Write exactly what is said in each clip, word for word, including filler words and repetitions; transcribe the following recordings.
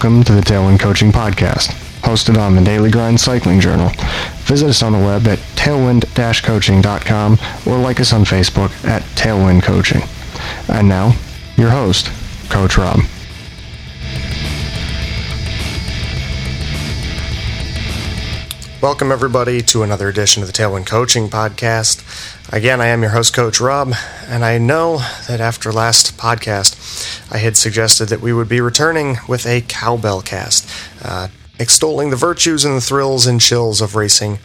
Welcome to the Tailwind Coaching Podcast, hosted on the Daily Grind Cycling Journal. Visit us on the web at tailwind dash coaching dot com or like us on Facebook at Tailwind Coaching. And now, your host, Coach Rob. Welcome, everybody, to another edition of the Tailwind Coaching Podcast. Again, I am your host, Coach Rob, and I know that after last podcast, I had suggested that we would be returning with a cowbell cast, uh, extolling the virtues and the thrills and chills of racing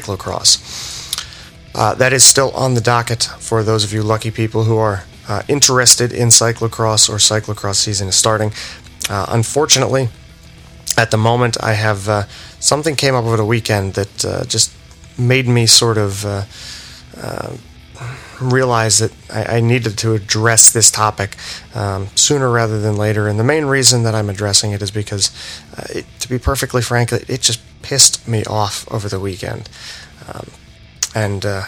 cyclocross. Uh, that is still on the docket for those of you lucky people who are uh, interested in cyclocross or cyclocross season is starting. Uh, unfortunately, at the moment, I have uh, something came up over the weekend that uh, just made me sort of uh, uh, realize that I, I needed to address this topic um, sooner rather than later. And the main reason that I'm addressing it is because, uh, it, to be perfectly frank, it just pissed me off over the weekend. Um, and uh,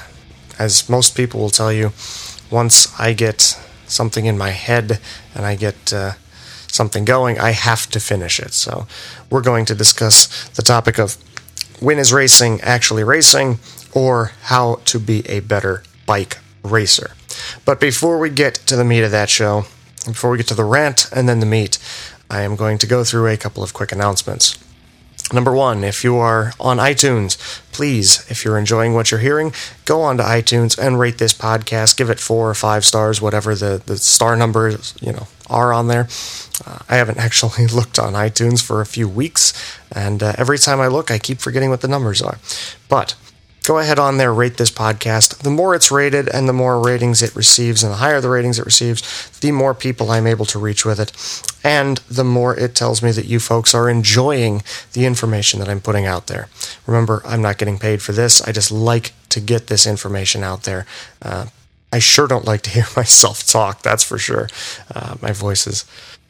as most people will tell you, once I get something in my head and I get Uh, something going, I have to finish it. So we're going to discuss the topic of when is racing actually racing, or how to be a better bike racer. But before we get to the meat of that show, before we get to the rant and then the meat, I am going to go through a couple of quick announcements. Number one, if you are on iTunes, please, if you're enjoying what you're hearing, go on to iTunes and rate this podcast. Give it four or five stars, whatever the, the star numbers, you know, are on there. Uh, I haven't actually looked on iTunes for a few weeks, and uh, every time I look, I keep forgetting what the numbers are. But go ahead on there, rate this podcast. The more it's rated and the more ratings it receives, and the higher the ratings it receives, the more people I'm able to reach with it, and the more it tells me that you folks are enjoying the information that I'm putting out there. Remember, I'm not getting paid for this. I just like to get this information out there. Uh, I sure don't like to hear myself talk, that's for sure. Uh, my voice is,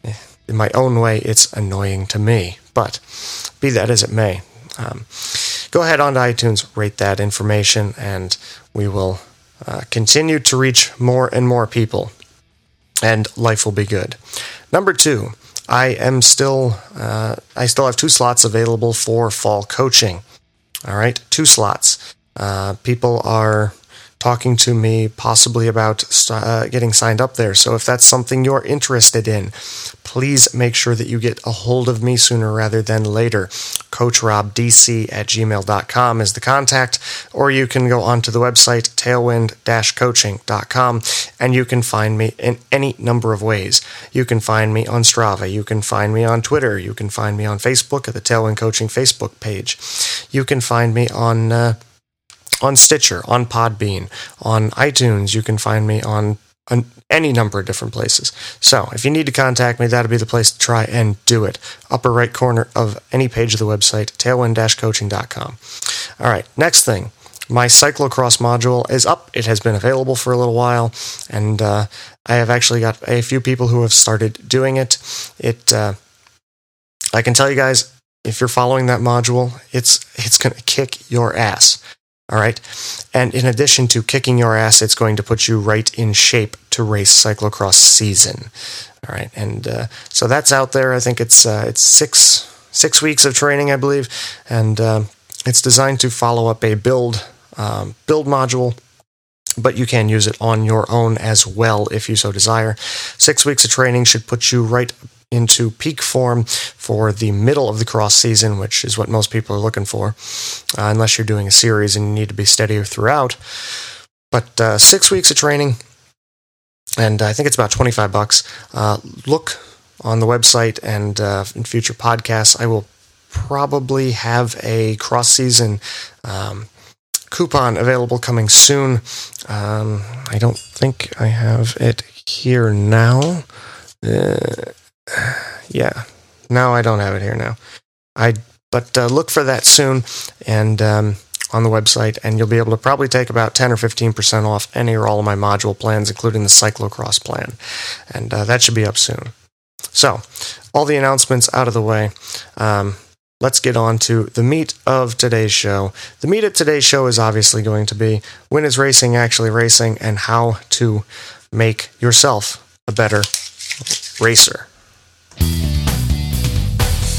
in my own way, it's annoying to me. But be that as it may, um, go ahead on to iTunes, rate that information, and we will uh, continue to reach more and more people, and life will be good. Number two, I am still, uh, I still have two slots available for fall coaching. All right, two slots. Uh, people are talking to me possibly about uh, getting signed up there. So if that's something you're interested in, please make sure that you get a hold of me sooner rather than later. coach rob d c at gmail dot com is the contact, or you can go onto the website tailwind dash coaching dot com and you can find me in any number of ways. You can find me on Strava, you can find me on Twitter, you can find me on Facebook at the Tailwind Coaching Facebook page. You can find me on uh, on Stitcher, on Podbean, on iTunes. You can find me on, on any number of different places. So if you need to contact me, that'll be the place to try and do it. Upper right corner of any page of the website, tailwind dash coaching dot com. All right, next thing. My cyclocross module is up. It has been available for a little while, and uh, I have actually got a few people who have started doing it. It, uh, I can tell you guys, if you're following that module, it's it's going to kick your ass. All right. And in addition to kicking your ass, it's going to put you right in shape to race cyclocross season. All right. And uh, so that's out there. I think it's uh, it's six six weeks of training, I believe, and uh, it's designed to follow up a build um, build module, but you can use it on your own as well if you so desire. Six weeks of training should put you right into peak form for the middle of the cross season, which is what most people are looking for, uh, unless you're doing a series and you need to be steadier throughout. But uh, six weeks of training, and I think it's about twenty-five bucks. Uh, look on the website, and uh, in future podcasts, I will probably have a cross-season um, coupon available coming soon. Um, I don't think I have it here now. Uh, Yeah, no, I don't have it here now. I but uh, look for that soon, and um, on the website, and you'll be able to probably take about ten or fifteen percent off any or all of my module plans, including the cyclocross plan, and uh, that should be up soon. So, all the announcements out of the way. Um, let's get on to the meat of today's show. The meat of today's show is obviously going to be when is racing actually racing, and how to make yourself a better racer.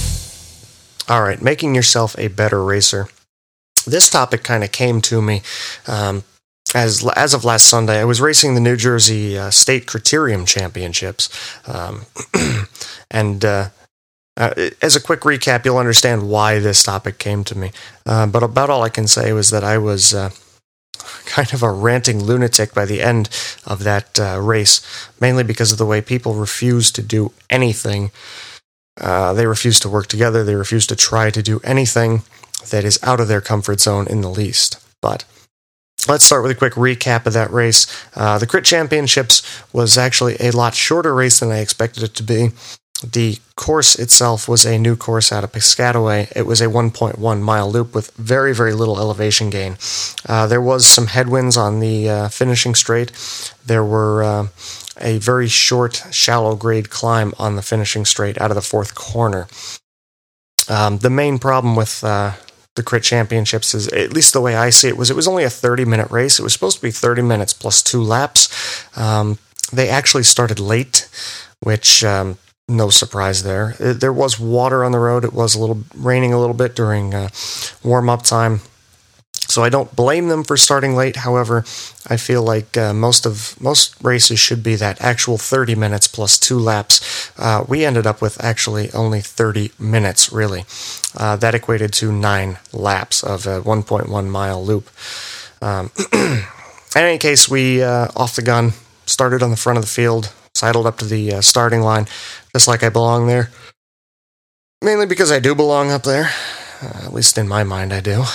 All right, making yourself a better racer. This topic kind of came to me um, as as of last Sunday. I was racing the New Jersey uh, State Criterium Championships, um, and uh, uh, as a quick recap, you'll understand why this topic came to me. Uh, but about all I can say was that I was uh, kind of a ranting lunatic by the end of that uh, race, mainly because of the way people refused to do anything. Uh, they refused to work together. They refused to try to do anything that is out of their comfort zone in the least. But let's start with a quick recap of that race. Uh, the Crit Championships was actually a lot shorter race than I expected it to be. The course itself was a new course out of Piscataway. It was a one point one mile loop with very, very little elevation gain. Uh, there was some headwinds on the uh, finishing straight. There were uh, a very short, shallow grade climb on the finishing straight out of the fourth corner. Um, the main problem with uh, the Crit Championships is, at least the way I see it, was it was only a thirty-minute race. It was supposed to be thirty minutes plus two laps. Um, they actually started late, which... Um, No surprise there. There was water on the road. It was a little raining a little bit during uh, warm-up time. So I don't blame them for starting late. However, I feel like uh, most of most races should be that actual thirty minutes plus two laps. Uh, we ended up with actually only thirty minutes, really. Uh, that equated to nine laps of a one point one mile loop. Um, in any case, we, uh, off the gun, started on the front of the field, sidled up to the uh, starting line, just like I belong there. Mainly because I do belong up there. Uh, at least in my mind, I do.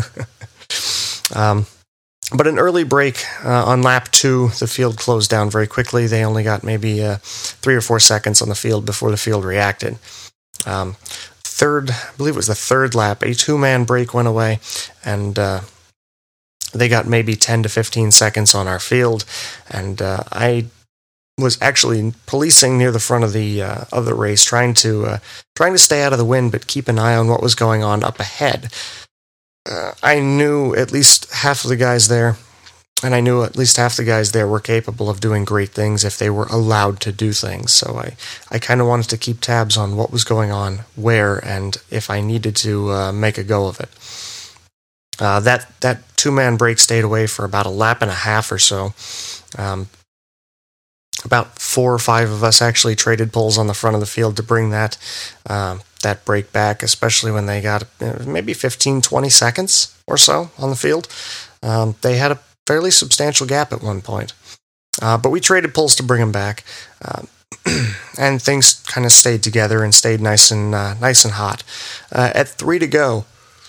um, but an early break uh, on lap two, the field closed down very quickly. They only got maybe uh, three or four seconds on the field before the field reacted. Um, third, I believe it was the third lap, a two-man break went away, and uh, they got maybe ten to fifteen seconds on our field, and uh, I was actually policing near the front of the uh, of the race, trying to uh, trying to stay out of the wind, but keep an eye on what was going on up ahead. Uh, I knew at least half of the guys there, and I knew at least half the guys there were capable of doing great things if they were allowed to do things. So I, I kind of wanted to keep tabs on what was going on, where, and if I needed to uh, make a go of it. Uh, that that two-man break stayed away for about a lap and a half or so. Um, About four or five of us actually traded poles on the front of the field to bring that um, that break back, especially when they got uh, maybe fifteen, twenty seconds or so on the field. Um, they had a fairly substantial gap at one point. Uh, but we traded poles to bring them back. Uh, and things kind of stayed together and stayed nice and uh, nice and hot. Uh, at three to go,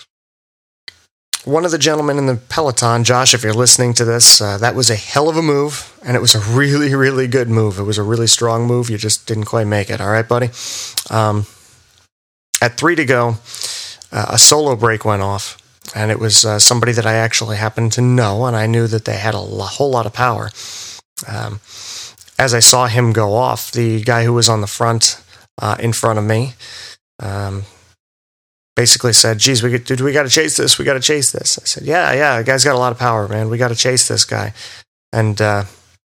one of the gentlemen in the peloton, Josh, if you're listening to this, uh, that was a hell of a move, and it was a really, really good move. It was a really strong move. You just didn't quite make it. All right, buddy? Um, at three to go, uh, a solo break went off, and it was uh, somebody that I actually happened to know, and I knew that they had a lo- whole lot of power. Um, as I saw him go off, the guy who was on the front, uh, in front of me, um, basically said, geez, we, dude, we got to chase this. We got to chase this. I said, yeah, yeah, the guy's got a lot of power, man. We got to chase this guy. And uh,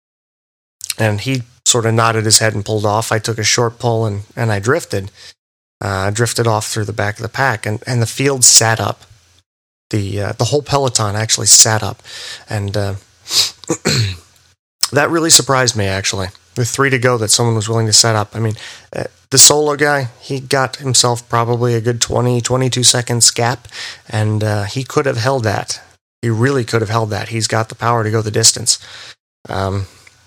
and he sort of nodded his head and pulled off. I took a short pull and, and I drifted. Uh, drifted off through the back of the pack. And, and the field sat up. The, uh, the whole peloton actually sat up. And uh, that really surprised me, actually. With three to go, that someone was willing to set up. I mean, uh, the solo guy, he got himself probably a good twenty, twenty-two seconds gap, and uh, he could have held that. He really could have held that. He's got the power to go the distance. Um,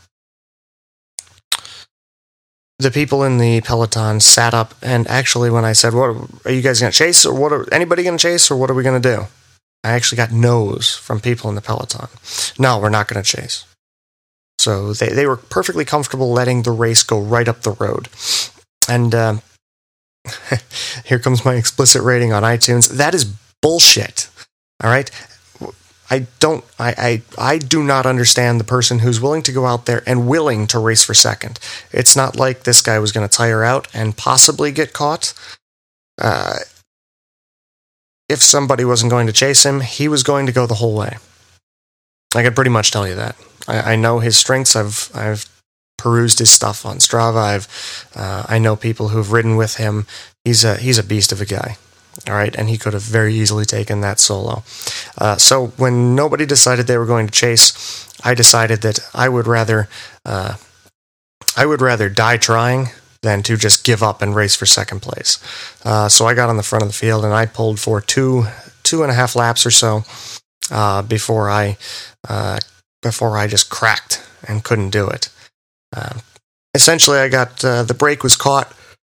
the people in the peloton sat up, and actually when I said, "What are you guys going to chase, or what are anybody going to chase, or what are we going to do?" I actually got no's from people in the peloton. No, we're not going to chase. So they, they were perfectly comfortable letting the race go right up the road. And uh, here comes my explicit rating on iTunes. That is bullshit. All right? I don't, I, I, I do not understand the person who's willing to go out there and willing to race for second. It's not like this guy was going to tire out and possibly get caught. Uh, if somebody wasn't going to chase him, he was going to go the whole way. I can pretty much tell you that. I, I know his strengths. I've I've perused his stuff on Strava. I've uh, I know people who've ridden with him. He's a he's a beast of a guy. All right, and he could have very easily taken that solo. Uh, so when nobody decided they were going to chase, I decided that I would rather uh, I would rather die trying than to just give up and race for second place. Uh, so I got on the front of the field and I pulled for two two and a half laps or so uh, before I uh, before I just cracked and couldn't do it. Uh, essentially, I got uh, the brake was caught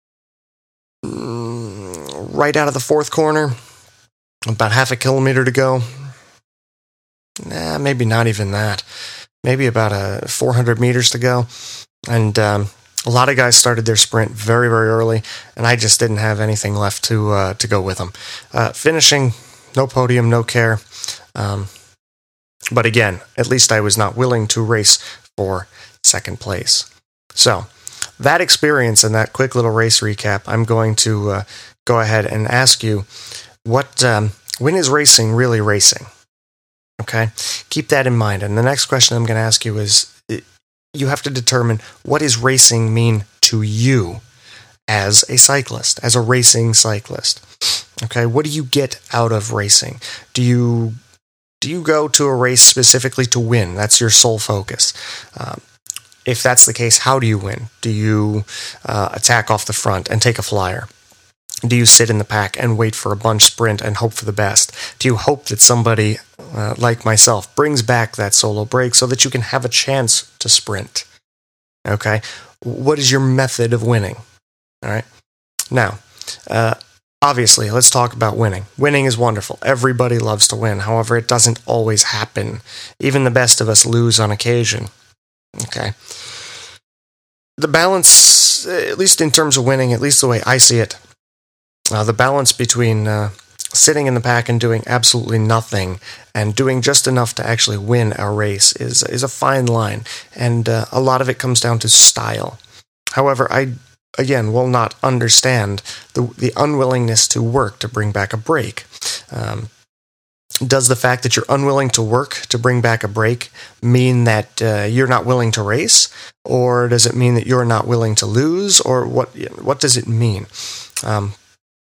right out of the fourth corner, about half a kilometer to go. Nah, maybe not even that. Maybe about a four hundred meters to go. And um, a lot of guys started their sprint very, very early, and I just didn't have anything left to uh, to go with them. Uh, finishing, no podium, no care. Um, but again, at least I was not willing to race for second place. So, that experience and that quick little race recap, I'm going to uh, go ahead and ask you, what um, when is racing really racing? Okay, keep that in mind. And the next question I'm going to ask you is, you have to determine, what does racing mean to you as a cyclist, as a racing cyclist? Okay, what do you get out of racing? Do you do you go to a race specifically to win? That's your sole focus. Um, if that's the case, how do you win? Do you uh, attack off the front and take a flyer? Do you sit in the pack and wait for a bunch sprint and hope for the best? Do you hope that somebody uh, like myself brings back that solo break so that you can have a chance to sprint? Okay? What is your method of winning? All right? Now, uh, obviously, let's talk about winning. Winning is wonderful. Everybody loves to win. However, it doesn't always happen. Even the best of us lose on occasion. Okay? The balance, at least in terms of winning, at least the way I see it, Uh, the balance between uh, sitting in the pack and doing absolutely nothing and doing just enough to actually win a race is is a fine line, and uh, a lot of it comes down to style. However, I, again, will not understand the, the unwillingness to work to bring back a break. Um, does the fact that you're unwilling to work to bring back a break mean that uh, you're not willing to race? Or does it mean that you're not willing to lose? Or what, what does it mean? Um,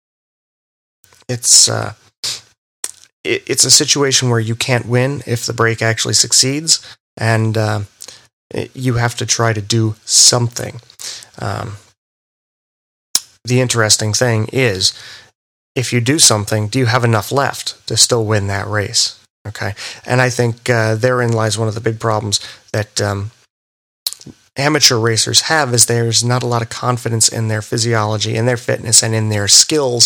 It's uh, it, it's a situation where you can't win if the break actually succeeds, and uh, it, you have to try to do something. Um, the interesting thing is, if you do something, do you have enough left to still win that race? Okay, and I think uh, therein lies one of the big problems that um, amateur racers have, is there's not a lot of confidence in their physiology, in their fitness, and in their skills.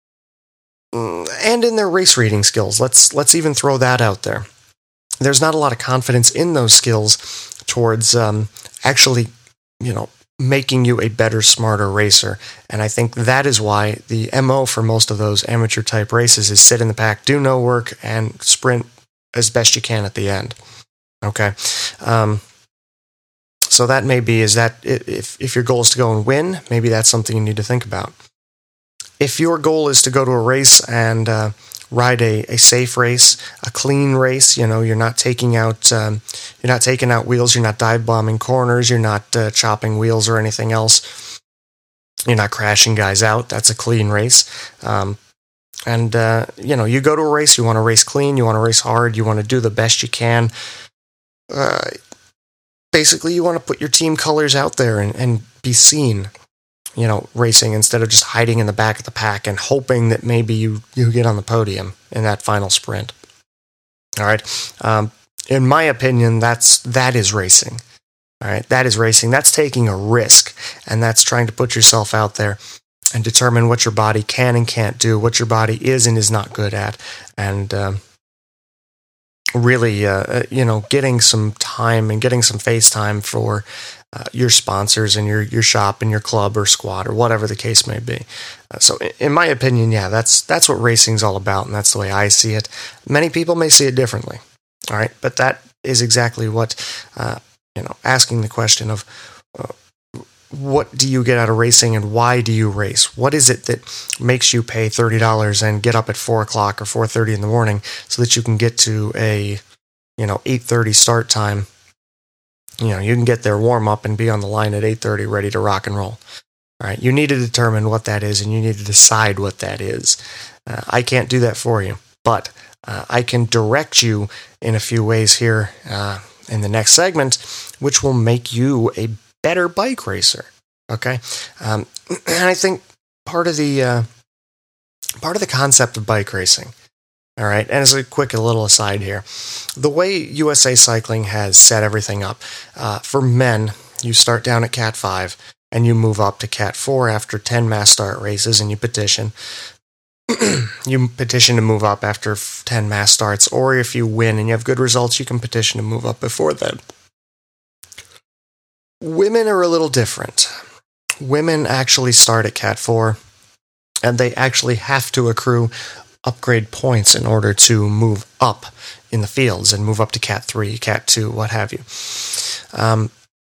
And in their race reading skills. Let's let's even throw that out there. There's not a lot of confidence in those skills towards um, actually, you know, making you a better, smarter racer. And I think that is why the M O for most of those amateur type races is sit in the pack, do no work, and sprint as best you can at the end. Okay. Um, so that may be, is that if if your goal is to go and win, maybe that's something you need to think about. If your goal is to go to a race and uh, ride a, a safe race, a clean race, you know, you're not taking out um, you're not taking out wheels, you're not dive bombing corners, you're not uh, chopping wheels or anything else, you're not crashing guys out. That's a clean race. Um, and uh, you know, you go to a race, you want to race clean, you want to race hard, you want to do the best you can. Uh, basically, you want to put your team colors out there and, and be seen. You know, racing instead of just hiding in the back of the pack and hoping that maybe you, you get on the podium in that final sprint. All right. Um, in my opinion, that's that is racing. All right, that is racing. That's taking a risk, and that's trying to put yourself out there and determine what your body can and can't do, what your body is and is not good at, and um, really, uh, you know, getting some time and getting some face time for Uh, your sponsors and your, your shop and your club or squad or whatever the case may be. Uh, so in, in my opinion, yeah, that's that's what racing's all about, and that's the way I see it. Many people may see it differently, all right? But that is exactly what, uh, you know, asking the question of uh, what do you get out of racing and why do you race? What is it that makes you pay thirty dollars and get up at four o'clock or four thirty in the morning so that you can get to a, you know, eight thirty start time? You know, you can get there, warm up, and be on the line at eight thirty, ready to rock and roll. All right, you need to determine what that is, and you need to decide what that is. Uh, I can't do that for you, but uh, I can direct you in a few ways here uh, in the next segment, which will make you a better bike racer. Okay, um, and I think part of the uh, part of the concept of bike racing. All right, and as a quick a little aside here, the way U S A Cycling has set everything up, uh, for men, you start down at Cat five, and you move up to Cat four after ten mass start races, and you petition. You petition to move up after ten mass starts, or if you win and you have good results, you can petition to move up before then. Women are a little different. Women actually start at Cat four, and they actually have to accrue upgrade points in order to move up in the fields and move up to Cat three, Cat two, what have you. Um,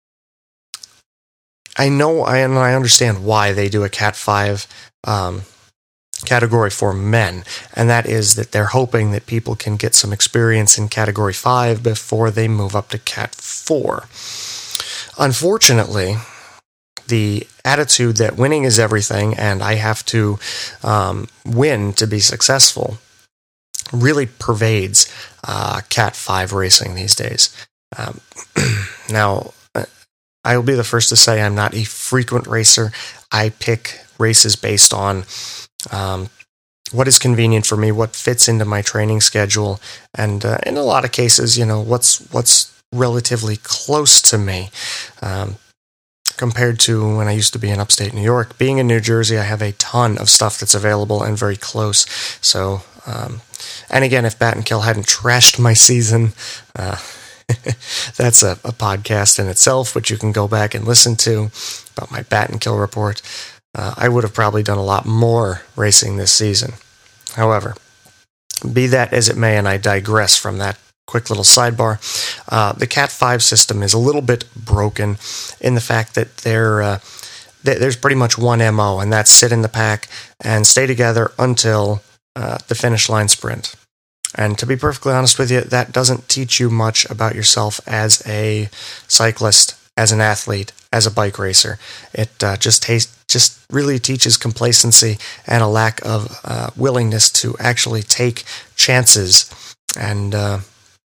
I know I, and I understand why they do a Cat five um, category for men, and that is that they're hoping that people can get some experience in Category five before they move up to Cat four. Unfortunately, the attitude that winning is everything and I have to um, win to be successful really pervades uh, Cat five racing these days. Um, now, I will be the first to say I'm not a frequent racer. I pick races based on um, what is convenient for me, what fits into my training schedule, and uh, in a lot of cases, you know, what's what's relatively close to me. Um, compared to when I used to be in upstate New York. Being in New Jersey, I have a ton of stuff that's available and very close. So, um, and again, if Battenkill hadn't trashed my season, uh, that's a, a podcast in itself, which you can go back and listen to about my Battenkill report. Uh, I would have probably done a lot more racing this season. However, be that as it may, and I digress from that quick little sidebar, uh, the Cat five system is a little bit broken in the fact that there, uh, th- there's pretty much one M O, and that's sit in the pack and stay together until uh, the finish line sprint. And to be perfectly honest with you, that doesn't teach you much about yourself as a cyclist, as an athlete, as a bike racer. It uh, just tastes, just really teaches complacency and a lack of uh, willingness to actually take chances and uh,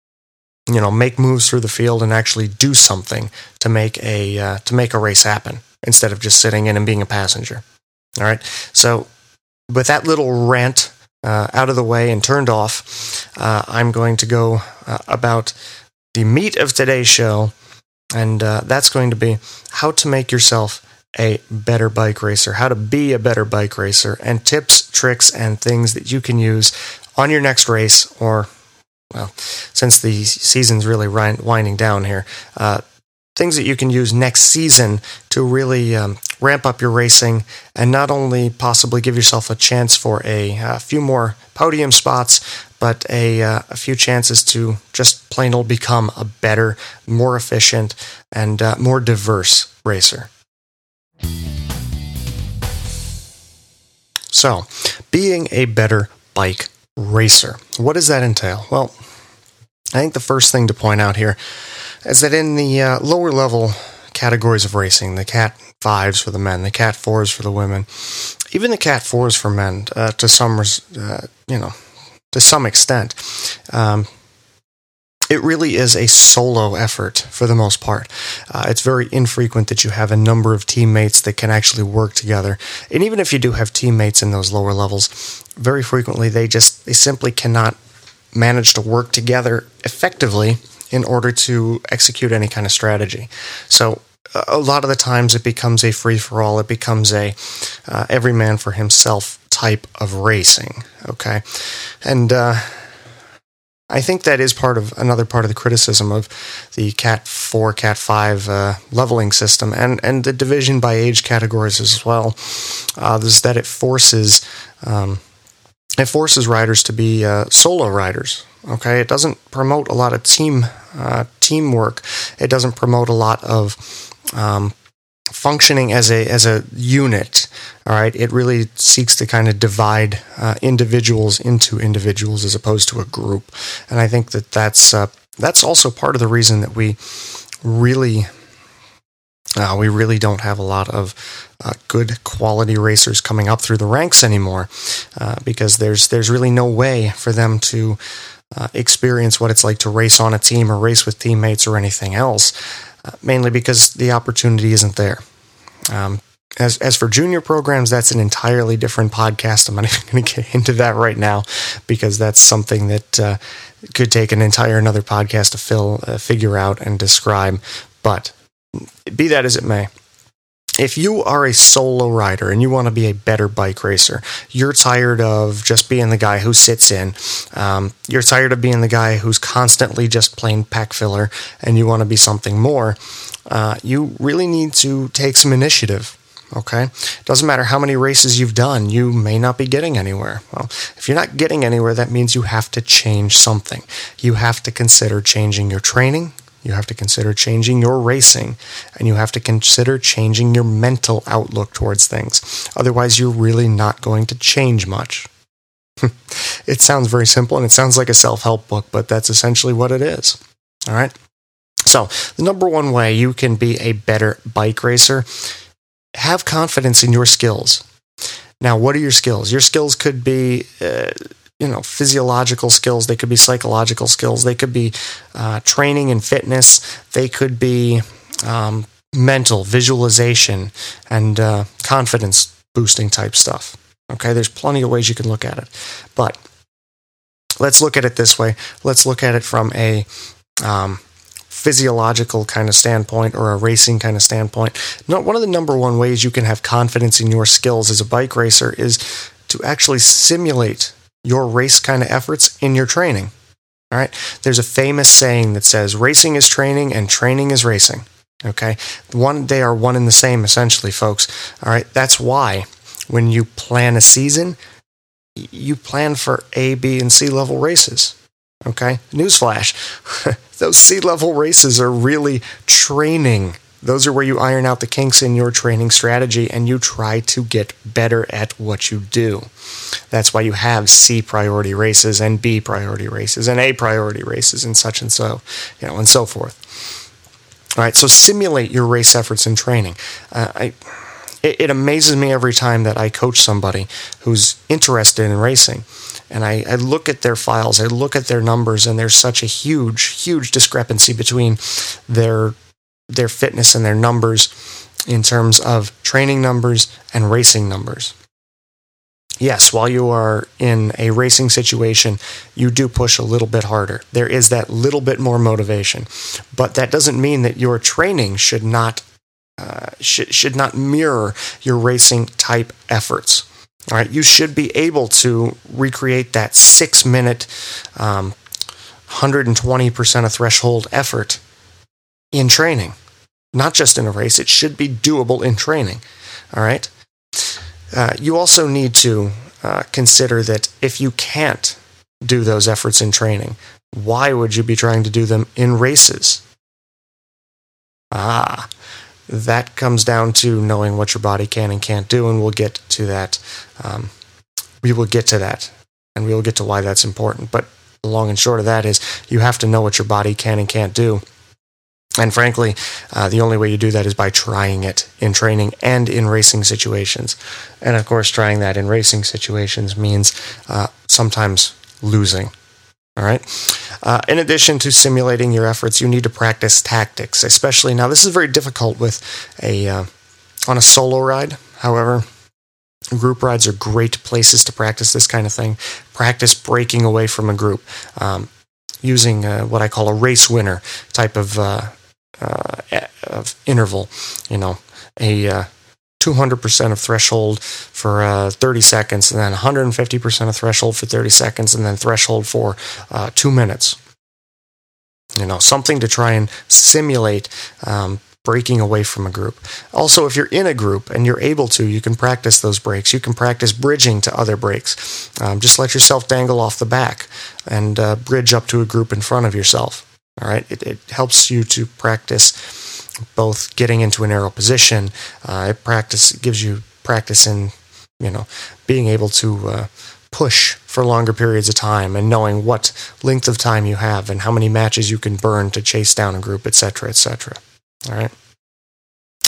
you know, make moves through the field and actually do something to make a uh, to make a race happen instead of just sitting in and being a passenger. All right. So with that little rant uh, out of the way and turned off, uh, I'm going to go uh, about the meat of today's show, and uh, that's going to be how to make yourself a better bike racer, how to be a better bike racer, and tips, tricks, and things that you can use on your next race, or well, since the season's really winding down here, uh, things that you can use next season to really um, ramp up your racing and not only possibly give yourself a chance for a, a few more podium spots, but a, uh, a few chances to just plain old become a better, more efficient, and uh, more diverse racer. So, being a better bike racer. What does that entail? Well, I think the first thing to point out here is that in the uh, lower level categories of racing, the Cat fives for the men, the Cat fours for the women, even the Cat fours for men, uh, to some, uh, you know, to some extent, um, it really is a solo effort for the most part. Uh, it's very infrequent that you have a number of teammates that can actually work together. And even if you do have teammates in those lower levels, very frequently they just, they simply cannot manage to work together effectively in order to execute any kind of strategy. So a lot of the times it becomes a free-for-all. It becomes a uh, every man for himself type of racing, okay? And uh, I think that is part of another part of the criticism of the Cat four, Cat five uh, leveling system, and, and the division by age categories as well, uh, is that it forces um, it forces riders to be uh, solo riders. Okay, it doesn't promote a lot of team uh, teamwork. It doesn't promote a lot of um, functioning as a as a unit. All right, it really seeks to kind of divide uh, individuals into individuals as opposed to a group. And I think that that's uh, that's also part of the reason that we really Uh, we really don't have a lot of uh, good quality racers coming up through the ranks anymore uh, because there's there's really no way for them to uh, experience what it's like to race on a team or race with teammates or anything else, uh, mainly because the opportunity isn't there. Um, as as for junior programs, that's an entirely different podcast. I'm not even going to get into that right now because that's something that uh, could take an entire another podcast to fill, uh, figure out and describe, but be that as it may, if you are a solo rider and you want to be a better bike racer, you're tired of just being the guy who sits in, um, you're tired of being the guy who's constantly just plain pack filler, and you want to be something more, uh, you really need to take some initiative. Okay? Doesn't matter how many races you've done, you may not be getting anywhere. Well, if you're not getting anywhere, that means you have to change something. You have to consider changing your training. You have to consider changing your racing, and you have to consider changing your mental outlook towards things. Otherwise, you're really not going to change much. It sounds very simple, and it sounds like a self-help book, but that's essentially what it is. All right? So, the number one way you can be a better bike racer, have confidence in your skills. Now, what are your skills? Your skills could be... Uh, you know, physiological skills, they could be psychological skills, they could be uh, training and fitness, they could be um, mental, visualization, and uh, confidence boosting type stuff. Okay, there's plenty of ways you can look at it. But let's look at it this way. Let's look at it from a um, physiological kind of standpoint or a racing kind of standpoint. No, one of the number one ways you can have confidence in your skills as a bike racer is to actually simulate your race kind of efforts in your training. All right. There's a famous saying that says racing is training and training is racing. Okay. One, they are one and the same, essentially, folks. All right. That's why when you plan a season, you plan for A, B, and C level races. Okay. Newsflash. Those C level races are really training. Those are where you iron out the kinks in your training strategy and you try to get better at what you do. That's why you have C priority races and B priority races and A priority races and such and so, you know, and so forth. All right, so simulate your race efforts in training. Uh, I, it, it amazes me every time that I coach somebody who's interested in racing. And I, I look at their files, I look at their numbers, and there's such a huge, huge discrepancy between their their fitness and their numbers in terms of training numbers and racing numbers. Yes, while you are in a racing situation, you do push a little bit harder. There is that little bit more motivation. But that doesn't mean that your training should not uh, should, should not mirror your racing type efforts. All right, you should be able to recreate that six-minute, um, one hundred twenty percent of threshold effort in training, not just in a race. It should be doable in training. All right. Uh, you also need to uh, consider that if you can't do those efforts in training, why would you be trying to do them in races? Ah, that comes down to knowing what your body can and can't do, and we'll get to that. Um, we will get to that, and we will get to why that's important. But the long and short of that is you have to know what your body can and can't do. And frankly, uh, the only way you do that is by trying it in training and in racing situations. And of course, trying that in racing situations means uh, sometimes losing. All right. Uh, in addition to simulating your efforts, you need to practice tactics, especially now. This is very difficult with a uh, on a solo ride. However, group rides are great places to practice this kind of thing. Practice breaking away from a group, um, using uh, what I call a race winner type of uh, uh, of interval. You know, a uh, two hundred percent of threshold for uh, thirty seconds, and then one hundred fifty percent of threshold for thirty seconds, and then threshold for uh, two minutes. You know, something to try and simulate um, breaking away from a group. Also, if you're in a group and you're able to, you can practice those breaks. You can practice bridging to other breaks. Um, just let yourself dangle off the back and uh, bridge up to a group in front of yourself. All right, it, it helps you to practice both getting into an aero position. Uh, it practice it gives you practice in, you know, being able to uh, push for longer periods of time and knowing what length of time you have and how many matches you can burn to chase down a group, et cetera, et cetera. All right.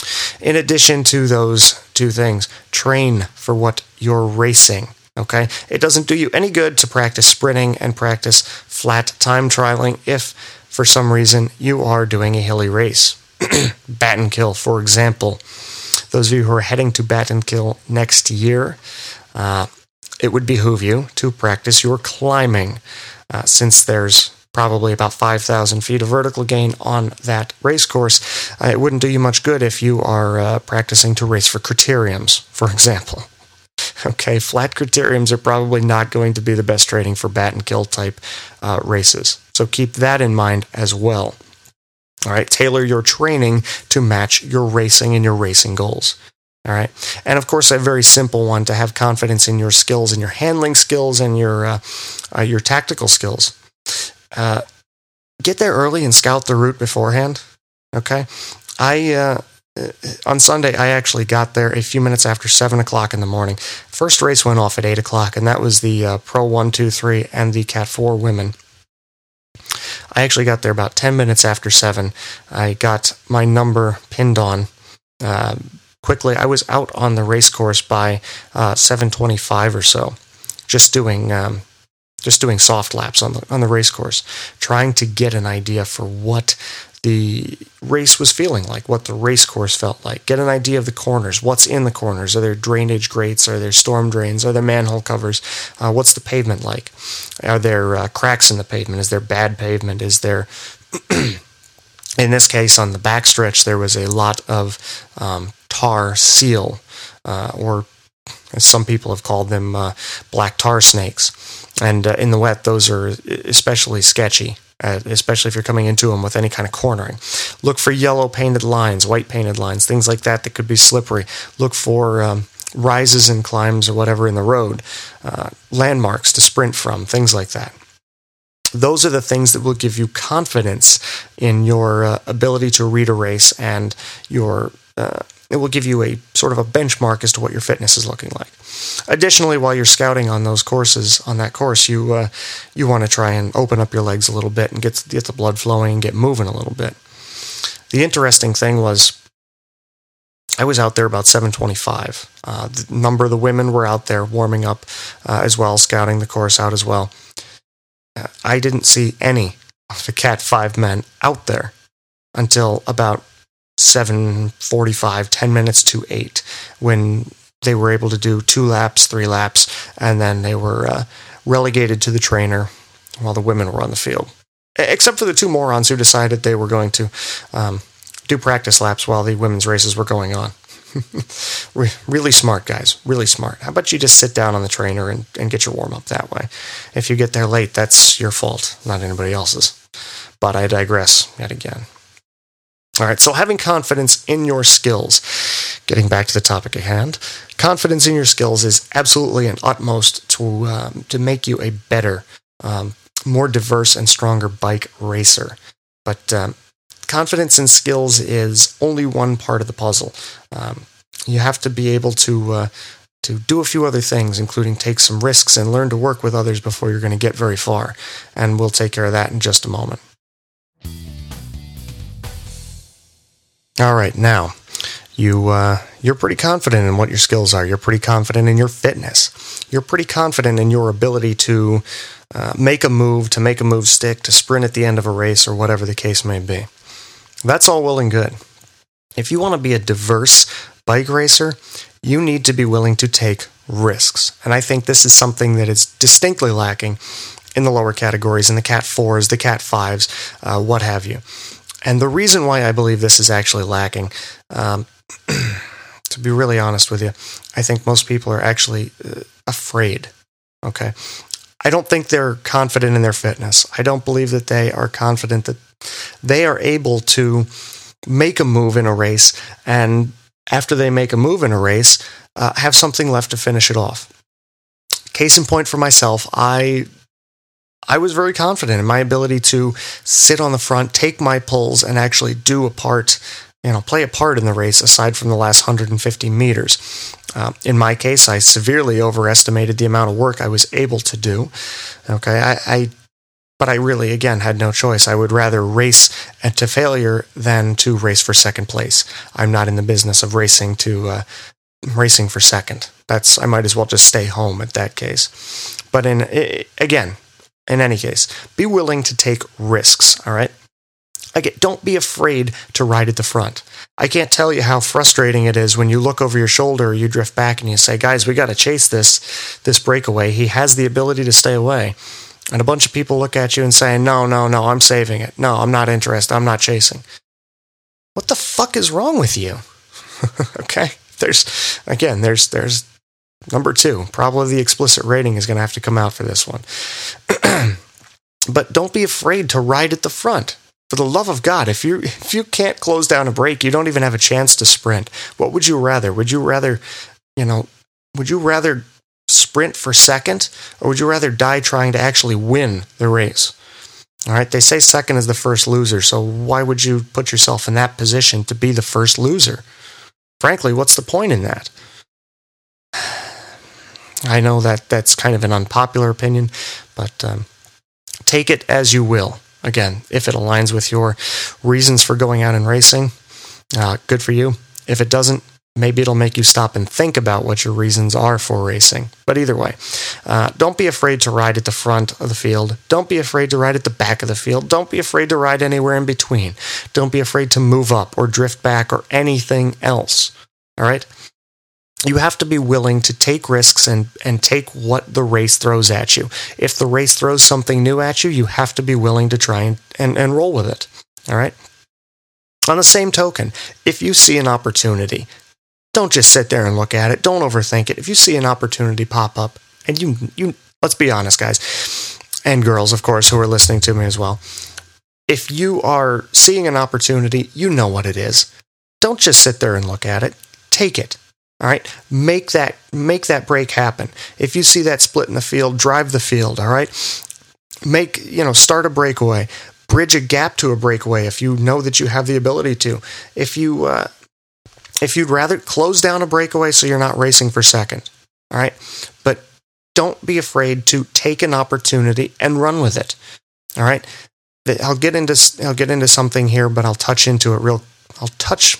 in addition to those two things, train for what you're racing. Okay? It doesn't do you any good to practice sprinting and practice flat time trialing if, for some reason, you are doing a hilly race. Battenkill, for example. Those of you who are heading to Battenkill next year, uh, it would behoove you to practice your climbing, uh, since there's probably about five thousand feet of vertical gain on that race course. Uh, it wouldn't do you much good if you are uh, practicing to race for criteriums, for example. Okay, flat criteriums are probably not going to be the best training for Battenkill type uh, races. So keep that in mind as well. All right, tailor your training to match your racing and your racing goals. All right, and of course, a very simple one to have confidence in your skills and your handling skills and your uh, uh, your tactical skills. Uh, get there early and scout the route beforehand. Okay, I uh, on Sunday I actually got there a few minutes after seven o'clock in the morning. First race went off at eight o'clock, and that was the uh, Pro One, Two, Three and the Cat Four women. I actually got there about ten minutes after seven. I got my number pinned on uh, quickly. I was out on the race course by uh, seven twenty-five or so, just doing um, just doing soft laps on the on the race course, trying to get an idea for what the race was feeling like, what the race course felt like. Get an idea of the corners. What's in the corners? Are there drainage grates? Are there storm drains? Are there manhole covers? Uh, what's the pavement like? Are there uh, cracks in the pavement? Is there bad pavement? Is there, in this case, on the backstretch, there was a lot of um, tar seal, uh, or as some people have called them, uh, black tar snakes. And uh, in the wet, those are especially sketchy. Uh, especially if you're coming into them with any kind of cornering. Look for yellow painted lines, white painted lines, things like that that could be slippery. Look for um, rises and climbs or whatever in the road, uh, landmarks to sprint from, things like that. Those are the things that will give you confidence in your uh, ability to read a race, and your uh, it will give you a sort of a benchmark as to what your fitness is looking like. Additionally, while you're scouting on those courses, on that course, you uh, you want to try and open up your legs a little bit and get get the blood flowing and get moving a little bit. The interesting thing was, I was out there about seven twenty-five. Uh, the number of the women were out there warming up uh, as well, scouting the course out as well. Uh, I didn't see any of the Cat five men out there until about seven forty-five, ten minutes to eight, when they were able to do two laps, three laps, and then they were uh, relegated to the trainer while the women were on the field. Except for the two morons who decided they were going to um, do practice laps while the women's races were going on. Re- really smart guys, really smart. How about you just sit down on the trainer and, and get your warm-up that way? If you get there late, that's your fault, not anybody else's. But I digress yet again. All right, so having confidence in your skills, getting back to the topic at hand, confidence in your skills is absolutely an utmost to um, to make you a better, um, more diverse and stronger bike racer. But um, confidence in skills is only one part of the puzzle. Um, you have to be able to uh, to do a few other things, including take some risks and learn to work with others before you're going to get very far. And we'll take care of that in just a moment. All right, now, you, uh, you're pretty confident in what your skills are. You're pretty confident in your fitness. You're pretty confident in your ability to uh, make a move, to make a move stick, to sprint at the end of a race, or whatever the case may be. That's all well and good. If you want to be a diverse bike racer, you need to be willing to take risks. And I think this is something that is distinctly lacking in the lower categories, in the Cat fours, the Cat fives, uh, what have you. And the reason why I believe this is actually lacking, um, to be really honest with you, I think most people are actually uh, afraid, okay? I don't think they're confident in their fitness. I don't believe that they are confident that they are able to make a move in a race, and after they make a move in a race, uh, have something left to finish it off. Case in point for myself, I... I was very confident in my ability to sit on the front, take my pulls, and actually do a part, you know, play a part in the race aside from the last one hundred fifty meters. Uh, in my case, I severely overestimated the amount of work I was able to do. Okay, I, I But I really, again, had no choice. I would rather race to failure than to race for second place. I'm not in the business of racing to uh, racing for second. That's I might as well just stay home at that case. But in again, in any case, be willing to take risks. All right. Again, don't be afraid to ride at the front. I can't tell you how frustrating it is when you look over your shoulder or you drift back and you say, guys, we got to chase this this breakaway. He has the ability to stay away. And a bunch of people look at you and say, no, no, no, I'm saving it. No, I'm not interested. I'm not chasing. What the fuck is wrong with you? Okay. There's, again, there's, there's number two. Probably the explicit rating is going to have to come out for this one. But don't be afraid to ride at the front. For the love of God, if you if you can't close down a break, you don't even have a chance to sprint. What would you rather? Would you rather, you know, would you rather sprint for second, or would you rather die trying to actually win the race? All right, they say second is the first loser, so why would you put yourself in that position to be the first loser? Frankly, what's the point in that? I know that that's kind of an unpopular opinion, but um, take it as you will. Again, if it aligns with your reasons for going out and racing, uh, good for you. If it doesn't, maybe it'll make you stop and think about what your reasons are for racing. But either way, uh, don't be afraid to ride at the front of the field. Don't be afraid to ride at the back of the field. Don't be afraid to ride anywhere in between. Don't be afraid to move up or drift back or anything else. All right? You have to be willing to take risks and, and take what the race throws at you. If the race throws something new at you, you have to be willing to try and, and, and roll with it. All right? On the same token, if you see an opportunity, don't just sit there and look at it. Don't overthink it. If you see an opportunity pop up, and you, you let's be honest, guys, and girls, of course, who are listening to me as well. If you are seeing an opportunity, you know what it is. Don't just sit there and look at it. Take it. All right, make that make that break happen. If you see that split in the field, drive the field. All right, make you know start a breakaway, bridge a gap to a breakaway if you know that you have the ability to. If you uh, if you'd rather close down a breakaway so you're not racing for second. All right, but don't be afraid to take an opportunity and run with it. All right, I'll get into I'll get into something here, but I'll touch into it real. I'll touch.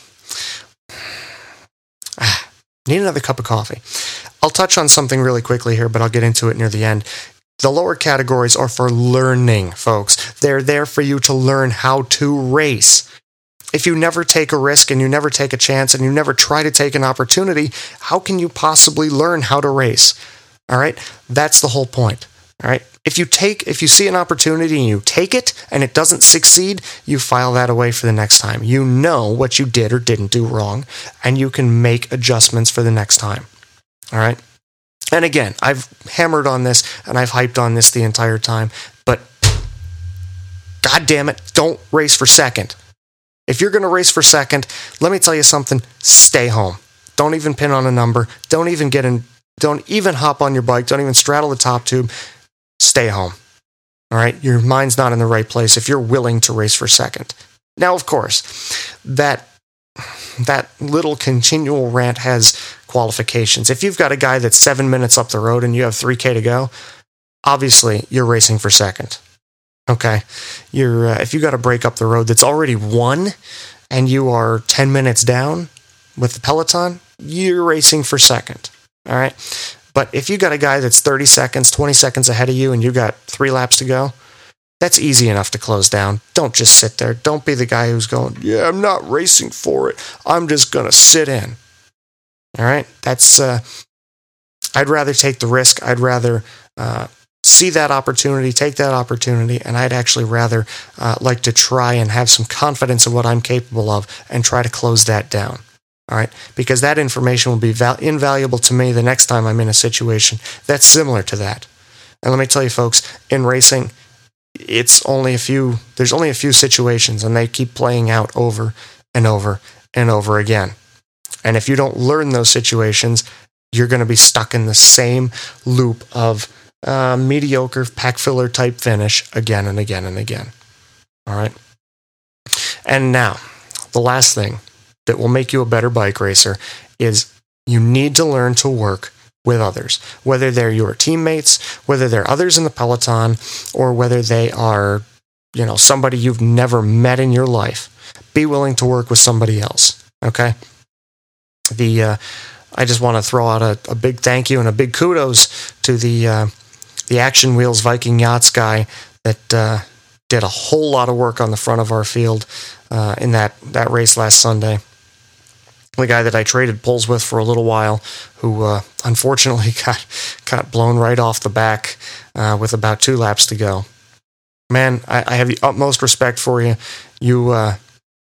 Ah. Need another cup of coffee. I'll touch on something really quickly here, but I'll get into it near the end. The lower categories are for learning, folks. They're there for you to learn how to race. If you never take a risk and you never take a chance and you never try to take an opportunity, how can you possibly learn how to race? All right? That's the whole point. All right? If you take, if you see an opportunity and you take it and it doesn't succeed, you file that away for the next time. You know what you did or didn't do wrong, and you can make adjustments for the next time. All right? And again, I've hammered on this and I've hyped on this the entire time, but God damn it, don't race for second. If you're going to race for second, let me tell you something, stay home. Don't even pin on a number. Don't even get in, don't even hop on your bike. Don't even straddle the top tube. Stay home. All right? Your mind's not in the right place if you're willing to race for second. Now, of course, that that little continual rant has qualifications. If you've got a guy that's seven minutes up the road and you have three K to go, obviously you're racing for second. Okay? You're uh, if you got a break up the road that's already won and you are ten minutes down with the peloton, you're racing for second. All right? But if you got a guy that's thirty seconds, twenty seconds ahead of you and you got three laps to go, that's easy enough to close down. Don't just sit there. Don't be the guy who's going, yeah, I'm not racing for it. I'm just going to sit in. All right? That's, uh, I'd rather take the risk. I'd rather uh, see that opportunity, take that opportunity, and I'd actually rather uh, like to try and have some confidence in what I'm capable of and try to close that down. All right, because that information will be val- invaluable to me the next time I'm in a situation that's similar to that. And let me tell you, folks, in racing, it's only a few, there's only a few situations, and they keep playing out over and over and over again. And if you don't learn those situations, you're going to be stuck in the same loop of uh, mediocre pack filler type finish again and again and again. All right. And now, the last thing that will make you a better bike racer is you need to learn to work with others, whether they're your teammates, whether they're others in the peloton, or whether they are, you know, somebody you've never met in your life. Be willing to work with somebody else. Okay. The uh, I just want to throw out a, a big thank you and a big kudos to the uh, the Action Wheels Viking Yachts guy that uh, did a whole lot of work on the front of our field uh, in that, that race last Sunday. The guy that I traded poles with for a little while, who uh, unfortunately got got blown right off the back uh, with about two laps to go. Man, I, I have the utmost respect for you. You uh,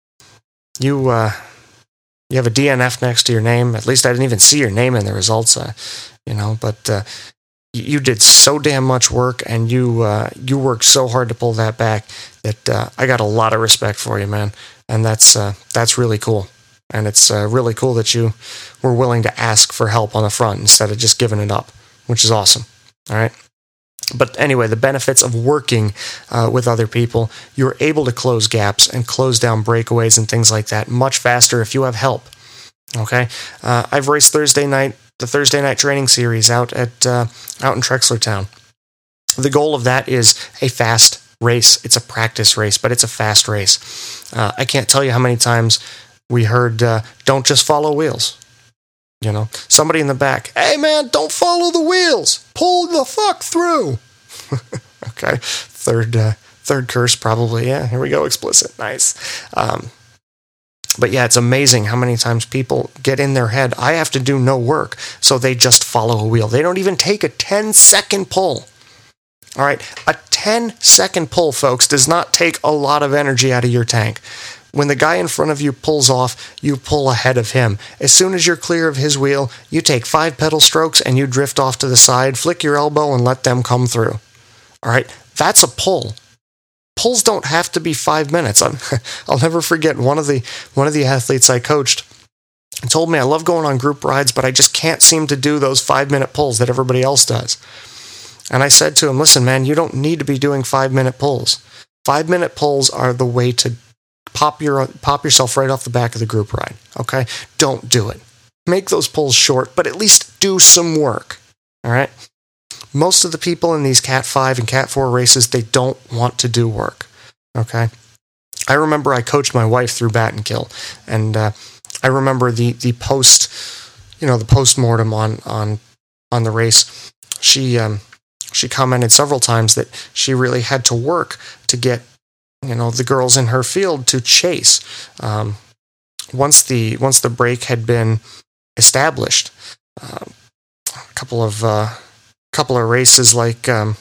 you uh, you have a D N F next to your name. At least I didn't even see your name in the results, uh, you know. But uh, you did so damn much work, and you uh, you worked so hard to pull that back that uh, I got a lot of respect for you, man. And that's uh, that's really cool. And it's uh, really cool that you were willing to ask for help on the front instead of just giving it up, which is awesome. All right. But anyway, the benefits of working uh, with other people, you're able to close gaps and close down breakaways and things like that much faster if you have help. Okay. Uh, I've raced Thursday night, the Thursday night training series out at uh, out in Trexlertown. The goal of that is a fast race. It's a practice race, but it's a fast race. Uh, I can't tell you how many times we heard, uh, don't just follow wheels. You know, somebody in the back, hey man, don't follow the wheels. Pull the fuck through. Okay. Third, uh, third curse probably. Yeah, here we go. Explicit. Nice. Um, but yeah, it's amazing how many times people get in their head, I have to do no work. So they just follow a wheel. They don't even take a ten second pull. All right. A ten second pull, folks, does not take a lot of energy out of your tank. When the guy in front of you pulls off, you pull ahead of him. As soon as you're clear of his wheel, you take five pedal strokes and you drift off to the side, flick your elbow, and let them come through. All right, that's a pull. Pulls don't have to be five minutes. I'm, I'll never forget one of the one of the athletes I coached told me, I love going on group rides, but I just can't seem to do those five-minute pulls that everybody else does. And I said to him, listen, man, you don't need to be doing five-minute pulls. Five-minute pulls are the way to Pop your pop yourself right off the back of the group ride, okay? Don't do it. Make those pulls short, but at least do some work, all right? Most of the people in these Cat five and Cat four races, they don't want to do work, okay? I remember I coached my wife through Battenkill, and uh, I remember the the post, you know, the post-mortem on, on, on the race. She, um, she commented several times that she really had to work to get you know, the girls in her field to chase. Um, once the once the break had been established, uh, a couple of uh, couple of races like um,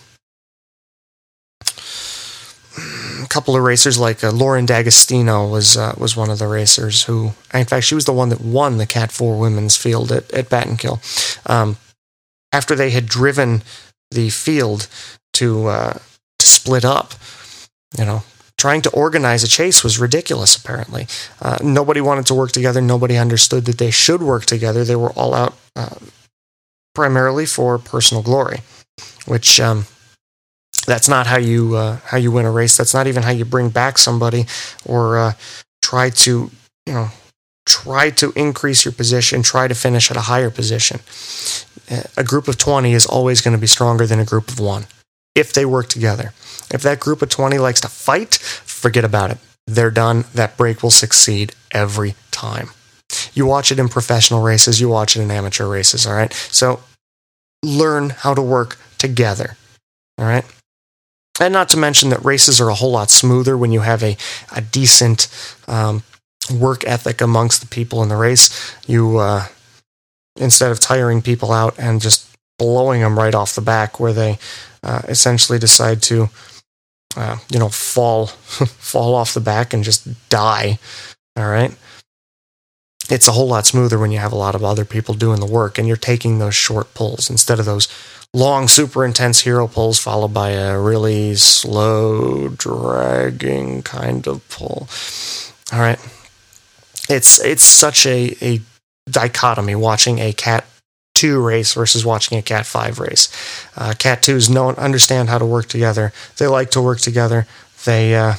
a couple of racers like uh, Lauren D'Agostino was uh, was one of the racers who, in fact, she was the one that won the Cat four women's field at at Battenkill. Um, after they had driven the field to uh, to split up, you know. Trying to organize a chase was ridiculous, apparently. Uh, nobody wanted to work together. Nobody understood that they should work together. They were all out uh, primarily for personal glory, which um, that's not how you uh, how you win a race. That's not even how you bring back somebody or uh, try to, you know, try to increase your position, try to finish at a higher position. A group of twenty is always going to be stronger than a group of one if they work together. If that group of twenty likes to fight, forget about it. They're done. That break will succeed every time. You watch it in professional races. You watch it in amateur races, all right? So learn how to work together, all right? And not to mention that races are a whole lot smoother when you have a, a decent um, work ethic amongst the people in the race. You, uh, instead of tiring people out and just blowing them right off the back where they uh, essentially decide to Uh, you know, fall fall off the back and just die, all right? It's a whole lot smoother when you have a lot of other people doing the work and you're taking those short pulls instead of those long, super intense hero pulls followed by a really slow, dragging kind of pull, all right? It's it's such a, a dichotomy watching a Cat two race versus watching a Cat five race. Uh, Cat twos don't understand how to work together. They like to work together. They uh,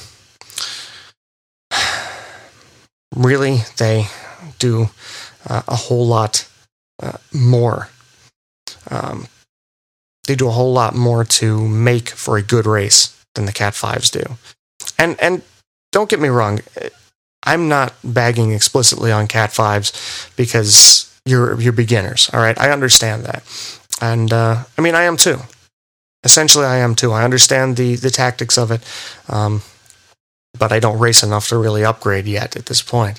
really they do uh, a whole lot uh, more Um, they do a whole lot more to make for a good race than the Cat fives do. And and don't get me wrong, I'm not bagging explicitly on Cat fives because you're you're beginners, all right? I understand that. And, uh, I mean, I am too. Essentially, I am too. I understand the, the tactics of it, um, but I don't race enough to really upgrade yet at this point.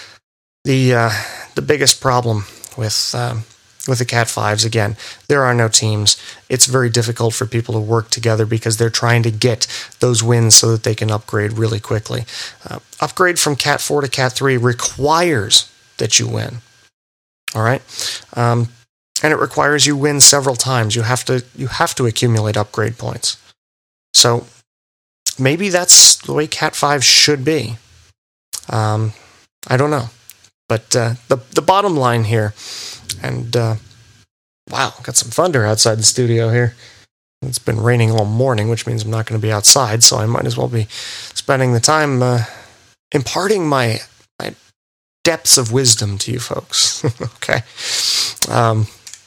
The uh, the biggest problem with um, with the Cat fives, again, there are no teams. It's very difficult for people to work together because they're trying to get those wins so that they can upgrade really quickly. Uh, upgrade from Cat four to Cat three requires that you win. All right? Um, and it requires you win several times. You have to you have to accumulate upgrade points. So maybe that's the way Cat five should be. Um, I don't know. But uh, the the bottom line here, and uh, wow, got some thunder outside the studio here. It's been raining all morning, which means I'm not going to be outside, so I might as well be spending the time uh, imparting my my depths of wisdom to you folks. Okay. Um,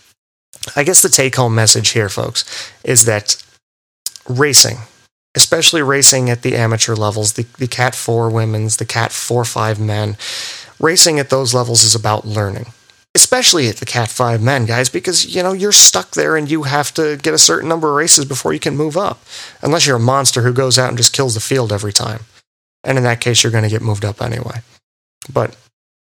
I guess the take-home message here, folks, is that racing, especially racing at the amateur levels, the, the Cat four women's, the Cat four five men, racing at those levels is about learning. Especially at the Cat five men, guys, because, you know, you're stuck there and you have to get a certain number of races before you can move up. Unless you're a monster who goes out and just kills the field every time. And in that case, you're going to get moved up anyway. But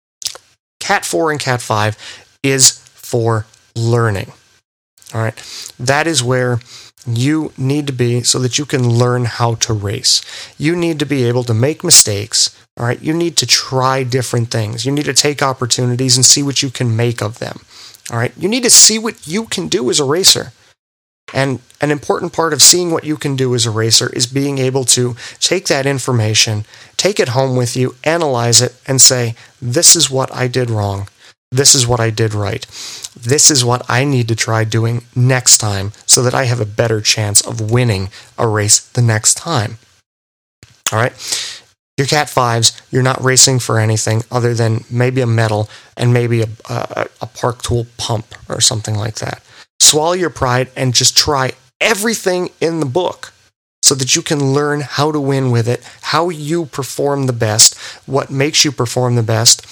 Cat four and Cat five is for learning. All right? That is where you need to be so that you can learn how to race. You need to be able to make mistakes. All right, you need to try different things. You need to take opportunities and see what you can make of them. All right, you need to see what you can do as a racer. And an important part of seeing what you can do as a racer is being able to take that information, take it home with you, analyze it, and say, this is what I did wrong. This is what I did right. This is what I need to try doing next time so that I have a better chance of winning a race the next time. All right? Your Cat fives, you're not racing for anything other than maybe a medal and maybe a, a, a park tool pump or something like that. Swallow your pride and just try everything in the book so that you can learn how to win with it, how you perform the best, what makes you perform the best,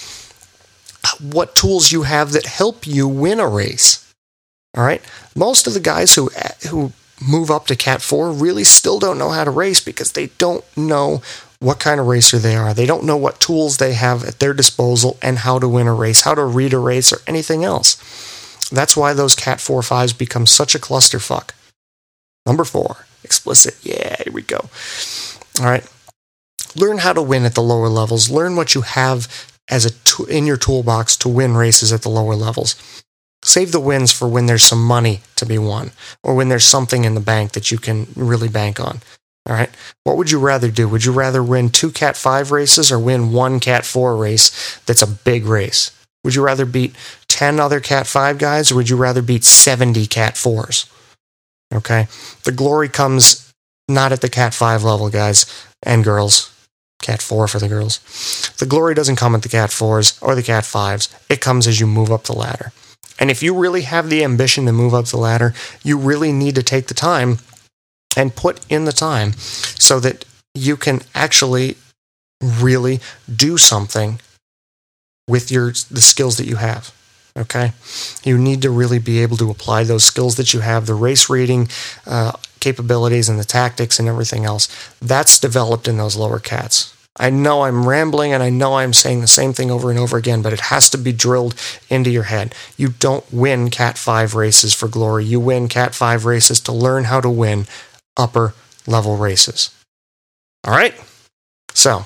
what tools you have that help you win a race. All right? Most of the guys who who move up to Cat four really still don't know how to race because they don't know what kind of racer they are. They don't know what tools they have at their disposal and how to win a race, how to read a race, or anything else. That's why those Cat four fives become such a clusterfuck. Number four, explicit. Yeah, here we go. All right. Learn how to win at the lower levels. Learn what you have as a t- in your toolbox to win races at the lower levels. Save the wins for when there's some money to be won or when there's something in the bank that you can really bank on. All right. What would you rather do? Would you rather win two Cat five races or win one Cat four race that's a big race? Would you rather beat ten other Cat five guys or would you rather beat seventy Cat fours? Okay. The glory comes not at the Cat five level, guys and girls. Cat four for the girls. The glory doesn't come at the Cat fours or the Cat fives. It comes as you move up the ladder. And if you really have the ambition to move up the ladder, you really need to take the time and put in the time so that you can actually really do something with your the skills that you have. Okay? You need to really be able to apply those skills that you have, the race reading uh, capabilities and the tactics and everything else. That's developed in those lower cats. I know I'm rambling and I know I'm saying the same thing over and over again, but it has to be drilled into your head. You don't win Cat five races for glory. You win Cat five races to learn how to win upper level races. All right? So,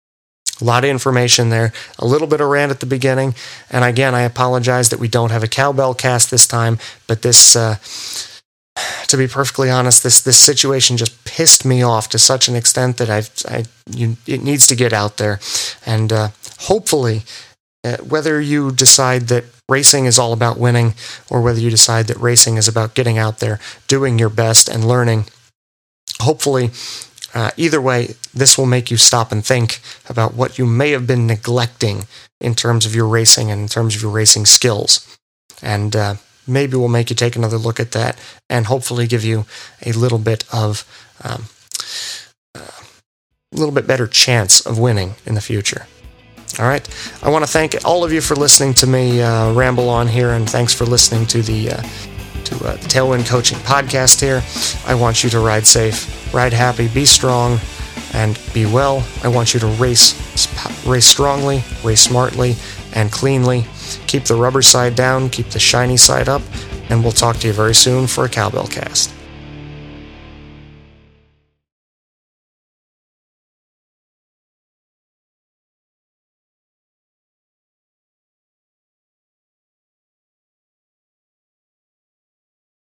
a lot of information there, a little bit of rant at the beginning, and again, I apologize that we don't have a cowbell cast this time, but this, uh, to be perfectly honest, this this situation just pissed me off to such an extent that I've, I you, it needs to get out there, and uh, hopefully, uh, whether you decide that racing is all about winning, or whether you decide that racing is about getting out there, doing your best, and learning, hopefully, Uh, either way, this will make you stop and think about what you may have been neglecting in terms of your racing and in terms of your racing skills. And uh, maybe we'll make you take another look at that and hopefully give you a little bit of um, uh, a little bit better chance of winning in the future. All right. I want to thank all of you for listening to me uh, ramble on here, and thanks for listening to the uh, to uh, the Tailwind Coaching Podcast here. I want you to ride safe, ride happy, be strong, and be well. I want you to race race strongly, race smartly, and cleanly. Keep the rubber side down, keep the shiny side up, and we'll talk to you very soon for a Cowbell Cast.